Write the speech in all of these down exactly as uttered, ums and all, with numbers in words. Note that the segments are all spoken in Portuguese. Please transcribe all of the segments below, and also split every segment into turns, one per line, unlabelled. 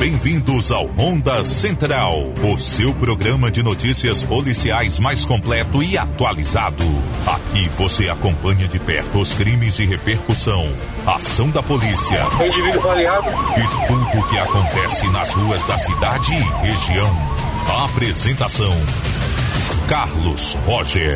Bem-vindos ao Ronda Central, o seu programa de notícias policiais mais completo e atualizado. Aqui você acompanha de perto os crimes de repercussão, a ação da polícia e tudo o que acontece nas ruas da cidade e região. A apresentação: Carlos Roger.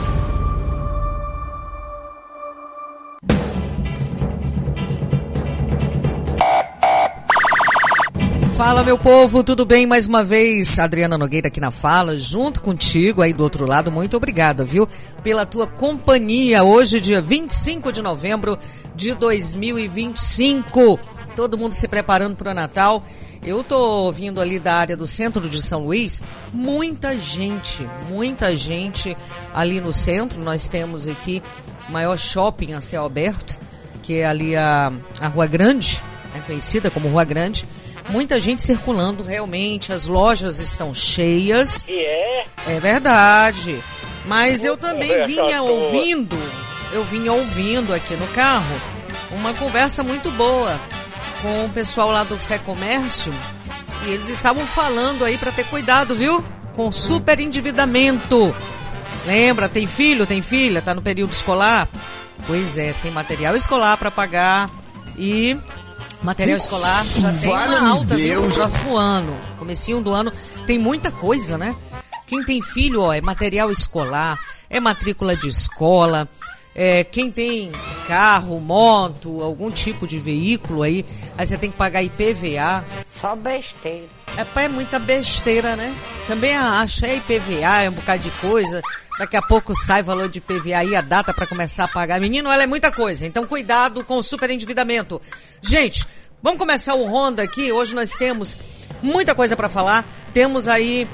Fala, meu povo, tudo bem? Mais uma vez, Adriana Nogueira aqui na fala, junto contigo aí do outro lado. Muito obrigada, viu, pela tua companhia. Hoje, dia vinte e cinco de novembro de dois mil e vinte e cinco. Todo mundo se preparando para o Natal. Eu tô vindo ali da área do centro de São Luís. Muita gente, muita gente ali no centro. Nós temos aqui o maior shopping a céu aberto, que é ali a, a Rua Grande, é conhecida como Rua Grande. Muita gente circulando, realmente, as lojas estão cheias.
E é?
É verdade. Mas eu também vinha ouvindo, eu vinha ouvindo aqui no carro uma conversa muito boa com o pessoal lá do Fé Comércio. E eles estavam falando aí para ter cuidado, viu? Com super endividamento. Lembra, tem filho, tem filha, tá no período escolar? Pois é, tem material escolar para pagar e... material escolar já tem uma alta no próximo ano. Comecinho do ano tem muita coisa, né? Quem tem filho, ó, é material escolar, é matrícula de escola, é, quem tem carro, moto, algum tipo de veículo aí, aí você tem que pagar I P V A.
Só besteira.
É, é muita besteira, né? Também acho, é I P V A, é um bocado de coisa. Daqui a pouco sai valor de I P V A e a data para começar a pagar. Menino, ela é muita coisa. Então, cuidado com o superendividamento. Gente, vamos começar o Ronda aqui. Hoje nós temos muita coisa para falar. Temos aí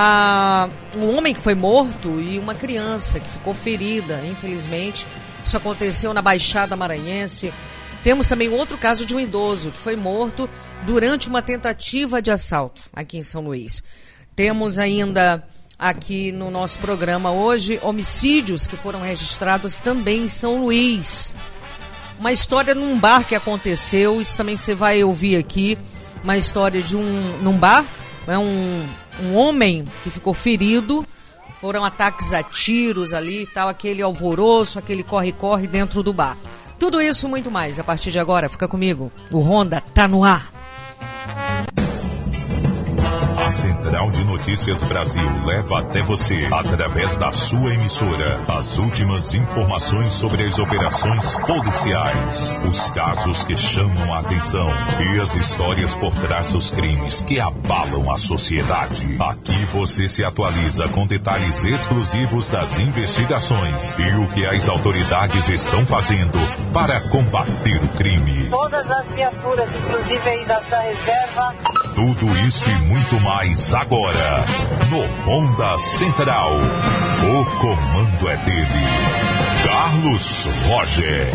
ah, um homem que foi morto e uma criança que ficou ferida, infelizmente. Isso aconteceu na Baixada Maranhense. Temos também outro caso de um idoso que foi morto durante uma tentativa de assalto aqui em São Luís. Temos ainda... aqui no nosso programa hoje, homicídios que foram registrados também em São Luís. Uma história num bar que aconteceu, isso também você vai ouvir aqui, uma história de um num bar, é um, um homem que ficou ferido, foram ataques a tiros ali e tal, aquele alvoroço, aquele corre-corre dentro do bar. Tudo isso e muito mais, a partir de agora, fica comigo, o Ronda tá no ar.
A Central de Notícias Brasil leva até você, através da sua emissora, as últimas informações sobre as operações policiais, os casos que chamam a atenção e as histórias por trás dos crimes que abalam a sociedade. Aqui você se atualiza com detalhes exclusivos das investigações e o que as autoridades estão fazendo para combater o crime.
Todas as viaturas, inclusive aí da, da reserva.
Tudo isso e muito mais agora, no Ronda Central. O comando é dele, Carlos Roger.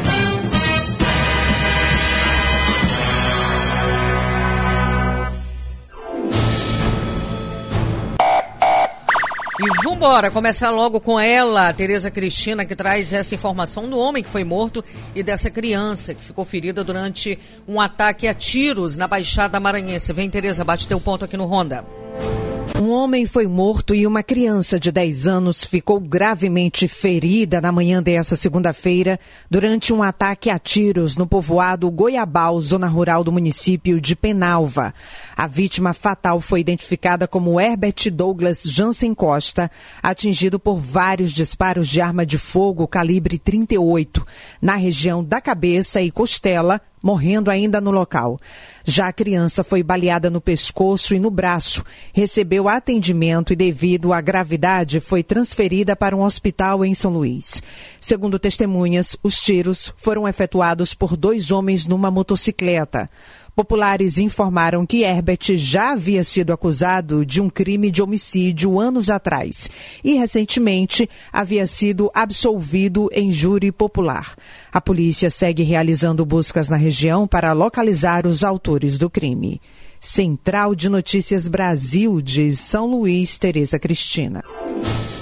E vambora, começar logo com ela, Tereza Cristina, que traz essa informação do homem que foi morto e dessa criança que ficou ferida durante um ataque a tiros na Baixada Maranhense. Vem, Tereza, bate teu ponto aqui no Ronda.
Um homem foi morto e uma criança de dez anos ficou gravemente ferida na manhã dessa segunda-feira durante um ataque a tiros no povoado Goiabal, zona rural do município de Penalva. A vítima fatal foi identificada como Herbert Douglas Jansen Costa, atingido por vários disparos de arma de fogo calibre trinta e oito na região da cabeça e costela, morrendo ainda no local. Já a criança foi baleada no pescoço e no braço, recebeu atendimento e, devido à gravidade, foi transferida para um hospital em São Luís. Segundo testemunhas, os tiros foram efetuados por dois homens numa motocicleta. Populares informaram que Herbert já havia sido acusado de um crime de homicídio anos atrás e, recentemente, havia sido absolvido em júri popular. A polícia segue realizando buscas na região para localizar os autores do crime. Central de Notícias Brasil, de São Luís, Tereza Cristina.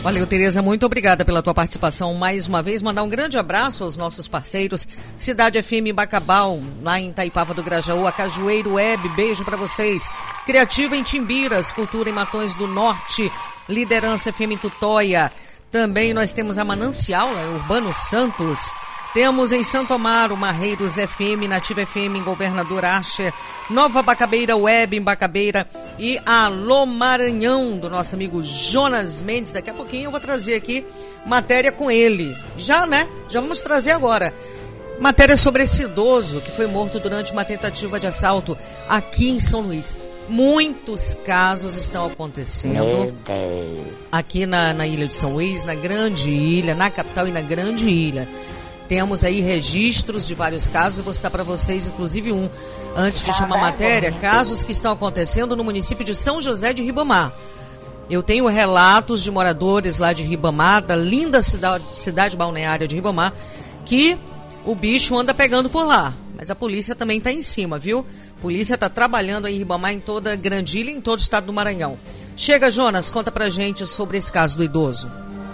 Valeu, Tereza, muito obrigada pela tua participação mais uma vez. Mandar um grande abraço aos nossos parceiros, Cidade F M em Bacabal, lá em Itaipava do Grajaú, a Cajueiro Web, beijo para vocês. Criativa em Timbiras, Cultura em Matões do Norte, Liderança F M em Tutóia. Também nós temos a Manancial, né, Urbano Santos. Temos em Santo Amaro, Marreiros F M, Nativa F M em Governador Asher, Nova Bacabeira Web em Bacabeira e Alô Maranhão, do nosso amigo Jonas Mendes. Daqui a pouquinho eu vou trazer aqui matéria com ele. Já, né? Já vamos trazer agora. Matéria sobre esse idoso que foi morto durante uma tentativa de assalto aqui em São Luís. Muitos casos estão acontecendo aqui na, na Ilha de São Luís, na Grande Ilha, na capital e na Grande Ilha. Temos aí registros de vários casos, eu vou citar para vocês, inclusive um, antes de chamar a matéria, casos que estão acontecendo no município de São José de Ribamar. Eu tenho relatos de moradores lá de Ribamar, da linda cidade, cidade balneária de Ribamar, que o bicho anda pegando por lá. Mas a polícia também está em cima, viu? A polícia está trabalhando aí em Ribamar, em toda a Grande Ilha e em todo o estado do Maranhão. Chega, Jonas, conta pra gente sobre esse caso do idoso.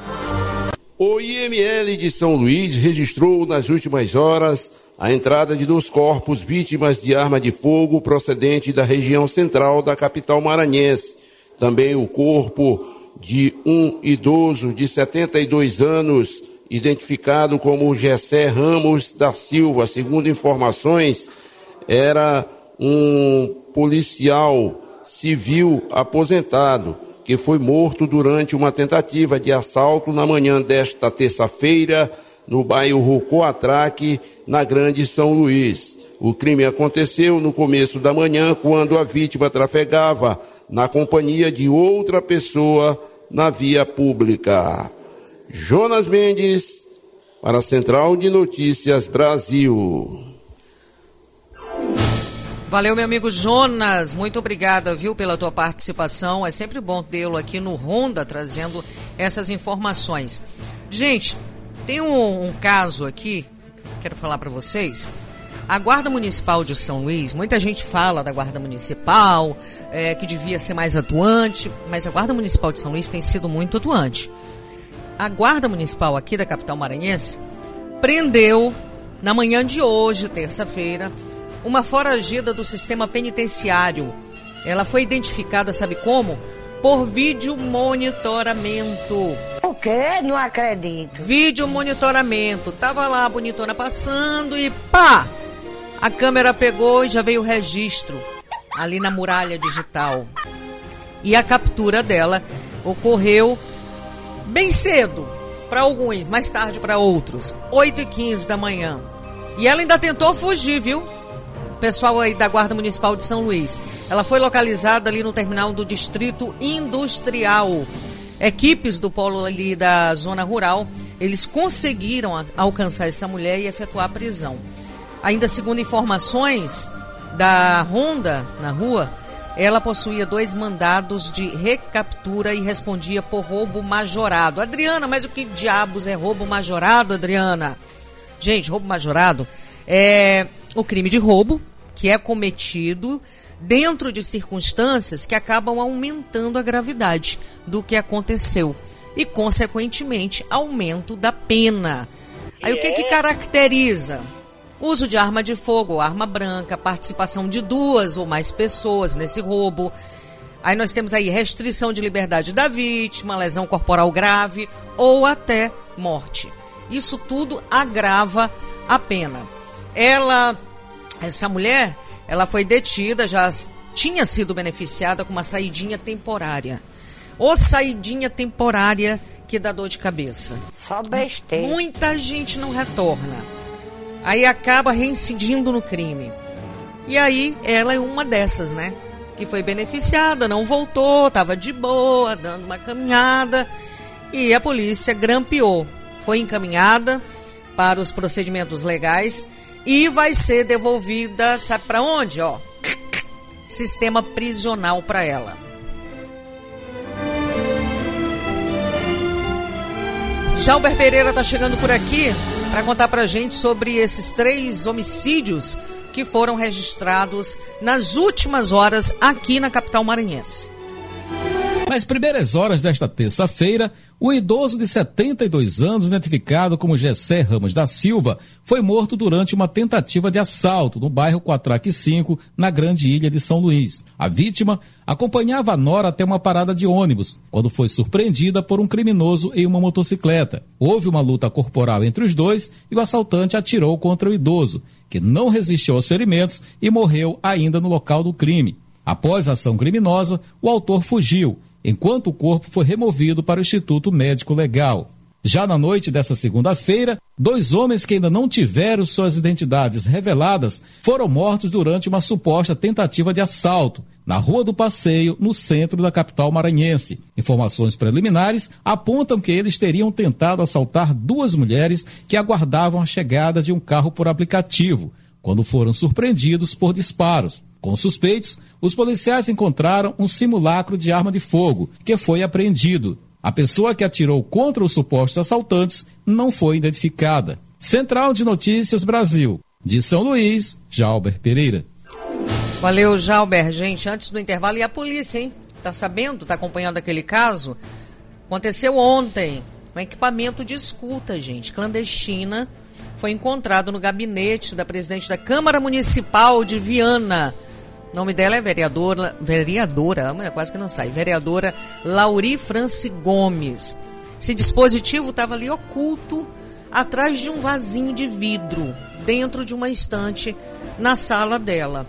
O I M L de São Luís registrou nas últimas horas a entrada de dois corpos vítimas de arma de fogo procedente da região central da capital maranhense. Também o corpo de um idoso de setenta e dois anos, identificado como Gessé Ramos da Silva. Segundo informações, era um policial civil aposentado que foi morto durante uma tentativa de assalto na manhã desta terça-feira no bairro Coatraque, na Grande São Luís. O crime aconteceu no começo da manhã, quando a vítima trafegava na companhia de outra pessoa na via pública. Jonas Mendes, para a Central de Notícias Brasil.
Valeu, meu amigo Jonas, muito obrigada, viu, pela tua participação. É sempre bom tê-lo aqui no Ronda, trazendo essas informações. Gente, tem um, um caso aqui, quero falar para vocês. A Guarda Municipal de São Luís, muita gente fala da Guarda Municipal, é, que devia ser mais atuante, mas a Guarda Municipal de São Luís tem sido muito atuante. A Guarda Municipal aqui da capital maranhense prendeu, na manhã de hoje, terça-feira, uma foragida do sistema penitenciário. Ela foi identificada, sabe como? Por vídeo monitoramento.
O quê? Não acredito.
Vídeo monitoramento. Tava lá a bonitona passando e pá! A câmera pegou e já veio o registro ali na muralha digital. E a captura dela ocorreu bem cedo para alguns, mais tarde para outros, oito e quinze da manhã. E ela ainda tentou fugir, viu? Pessoal aí da Guarda Municipal de São Luís. Ela foi localizada ali no terminal do Distrito Industrial. Equipes do polo ali da zona rural, eles conseguiram alcançar essa mulher e efetuar a prisão. Ainda segundo informações da Ronda na rua, ela possuía dois mandados de recaptura e respondia por roubo majorado. Adriana, mas o que diabos é roubo majorado, Adriana? Gente, roubo majorado é o crime de roubo que é cometido dentro de circunstâncias que acabam aumentando a gravidade do que aconteceu e, consequentemente, aumento da pena. Aí o que que caracteriza? Uso de arma de fogo ou arma branca, participação de duas ou mais pessoas nesse roubo. Aí nós temos aí restrição de liberdade da vítima, lesão corporal grave ou até morte. Isso tudo agrava a pena. Ela, essa mulher, ela foi detida, já tinha sido beneficiada com uma saidinha temporária. Ou saidinha temporária que dá dor de cabeça.
Só besteira.
Muita gente não retorna. Aí acaba reincidindo no crime. E aí ela é uma dessas, né? Que foi beneficiada, não voltou, estava de boa, dando uma caminhada. E a polícia grampeou. Foi encaminhada para os procedimentos legais e vai ser devolvida, sabe para onde? Ó, sistema prisional para ela. Jalber Pereira está chegando por aqui para contar para a gente sobre esses três homicídios que foram registrados nas últimas horas aqui na capital maranhense.
Nas primeiras horas desta terça-feira, o idoso de setenta e dois anos, identificado como Gessé Ramos da Silva, foi morto durante uma tentativa de assalto no bairro Quatraque cinco, na Grande Ilha de São Luís. A vítima acompanhava a nora até uma parada de ônibus, quando foi surpreendida por um criminoso em uma motocicleta. Houve uma luta corporal entre os dois e o assaltante atirou contra o idoso, que não resistiu aos ferimentos e morreu ainda no local do crime. Após a ação criminosa, o autor fugiu, enquanto o corpo foi removido para o Instituto Médico Legal. Já na noite dessa segunda-feira, dois homens que ainda não tiveram suas identidades reveladas foram mortos durante uma suposta tentativa de assalto na Rua do Passeio, no centro da capital maranhense. Informações preliminares apontam que eles teriam tentado assaltar duas mulheres que aguardavam a chegada de um carro por aplicativo, quando foram surpreendidos por disparos. Com suspeitos, os policiais encontraram um simulacro de arma de fogo, que foi apreendido. A pessoa que atirou contra os supostos assaltantes não foi identificada. Central de Notícias Brasil. De São Luís, Jalber Pereira.
Valeu, Jalber. Gente, antes do intervalo, e a polícia, hein? Tá sabendo? Tá acompanhando aquele caso? Aconteceu ontem. Um equipamento de escuta, gente, clandestina, foi encontrado no gabinete da presidente da Câmara Municipal de Viana. O nome dela é vereadora, vereadora, quase que não sai, vereadora Lauri Franci Gomes. Esse dispositivo estava ali oculto atrás de um vasinho de vidro, dentro de uma estante na sala dela.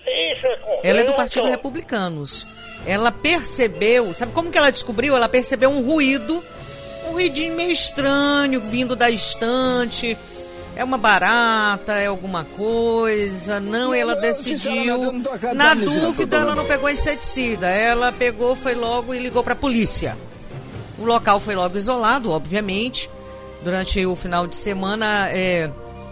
Ela é do Partido Republicanos. Ela percebeu, sabe como que ela descobriu? Ela percebeu um ruído, um ruidinho meio estranho vindo da estante. É uma barata, é alguma coisa. Não, ela decidiu. Na dúvida, ela não pegou inseticida. Ela pegou, foi logo e ligou para a polícia. O local foi logo isolado, obviamente. Durante o final de semana, é,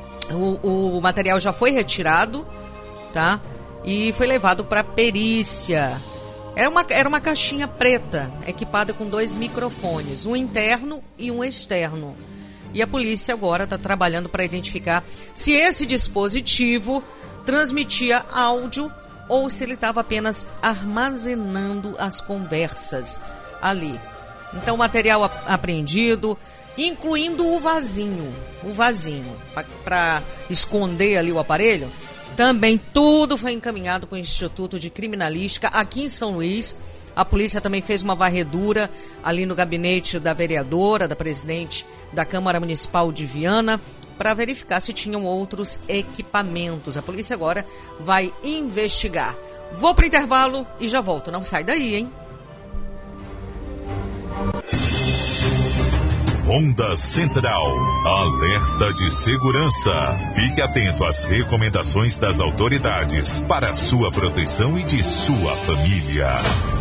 o, o material já foi retirado, tá? E foi levado para perícia. Era uma, era uma caixinha preta, equipada com dois microfones, um interno e um externo. E a polícia agora está trabalhando para identificar se esse dispositivo transmitia áudio ou se ele estava apenas armazenando as conversas ali. Então, o material apreendido, incluindo o vasinho, o vasinho, para esconder ali o aparelho, também tudo foi encaminhado para o Instituto de Criminalística aqui em São Luís. A polícia também fez uma varredura ali no gabinete da vereadora, da presidente da Câmara Municipal de Viana, para verificar se tinham outros equipamentos. A polícia agora vai investigar. Vou para o intervalo e já volto. Não sai daí, hein?
Onda Central, alerta de segurança. Fique atento às recomendações das autoridades para sua proteção e de sua família.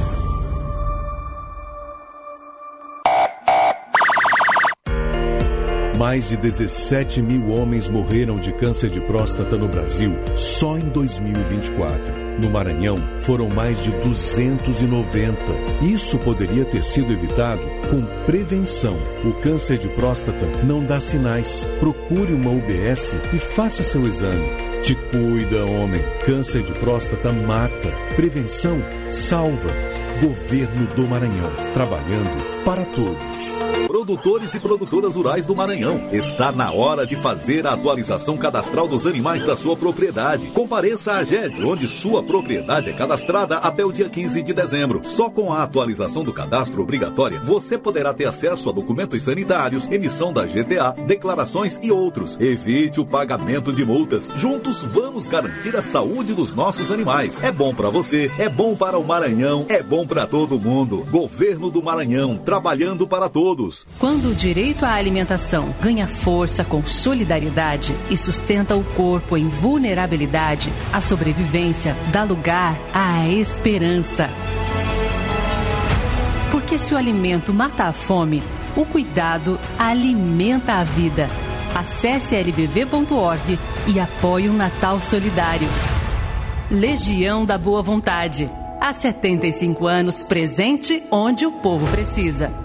Mais de dezessete mil homens morreram de câncer de próstata no Brasil só em dois mil e vinte e quatro. No Maranhão, foram mais de duzentos e noventa. Isso poderia ter sido evitado com prevenção. O câncer de próstata não dá sinais. Procure uma U B S e faça seu exame. Te cuida, homem. Câncer de próstata mata. Prevenção salva. Governo do Maranhão. Trabalhando para todos.
Produtores e produtoras rurais do Maranhão, está na hora de fazer a atualização cadastral dos animais da sua propriedade. Compareça à AGED, onde sua propriedade é cadastrada até o dia quinze de dezembro. Só com a atualização do cadastro obrigatória, você poderá ter acesso a documentos sanitários, emissão da G T A, declarações e outros. Evite o pagamento de multas. Juntos vamos garantir a saúde dos nossos animais. É bom para você, é bom para o Maranhão, é bom para todo mundo. Governo do Maranhão, trabalhando para todos.
Quando o direito à alimentação ganha força com solidariedade e sustenta o corpo em vulnerabilidade, a sobrevivência dá lugar à esperança. Porque se o alimento mata a fome, o cuidado alimenta a vida. Acesse l b v ponto org e apoie o Natal Solidário. Legião da Boa Vontade. Há setenta e cinco anos, presente onde o povo precisa.